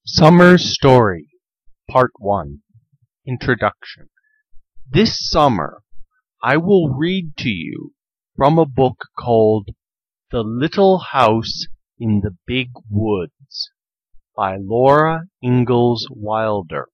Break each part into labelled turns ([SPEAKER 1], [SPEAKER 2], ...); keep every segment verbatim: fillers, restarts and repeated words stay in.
[SPEAKER 1] Summer Story Part one Introduction This summer I will read to you from a book called The Little House in the Big Woods by Laura Ingalls Wilder.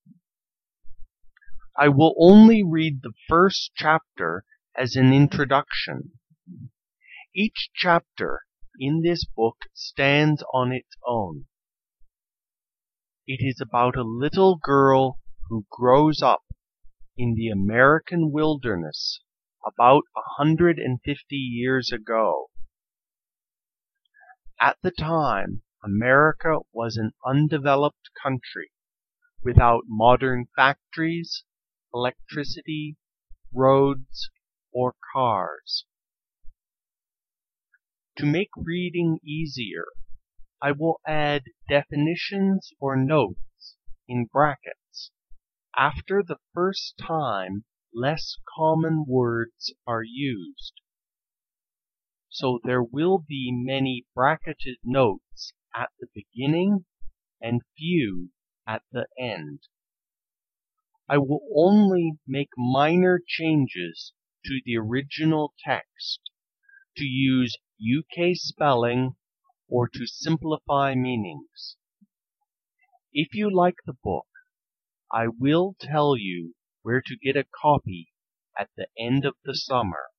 [SPEAKER 1] I will only read the first chapter as an introduction. Each chapter in this book stands on its own. It is about a little girl who grows up in the American wilderness about a hundred and fifty years ago. At the time, America was an undeveloped country without modern factories, electricity, roads, or cars. To make reading easier, I will add definitions or notes in brackets after the first time less common words are used. So there will be many bracketed notes at the beginning and few at the end. I will only make minor changes to the original text to use U K spelling or to simplify meanings. If you like the book, I will tell you where to get a copy at the end of the summer.